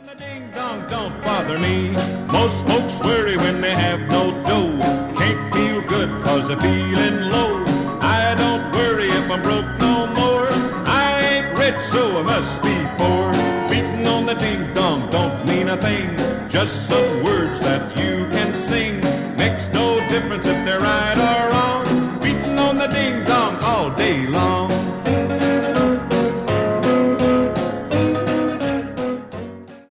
The ding dong don't bother me. Most folks worry when they have no dough. Can't feel good cause they're feeling low. I don't worry if I'm broke no more. I ain't rich so I must be poor. Beating on the ding dong don't mean a thing. Just some words that you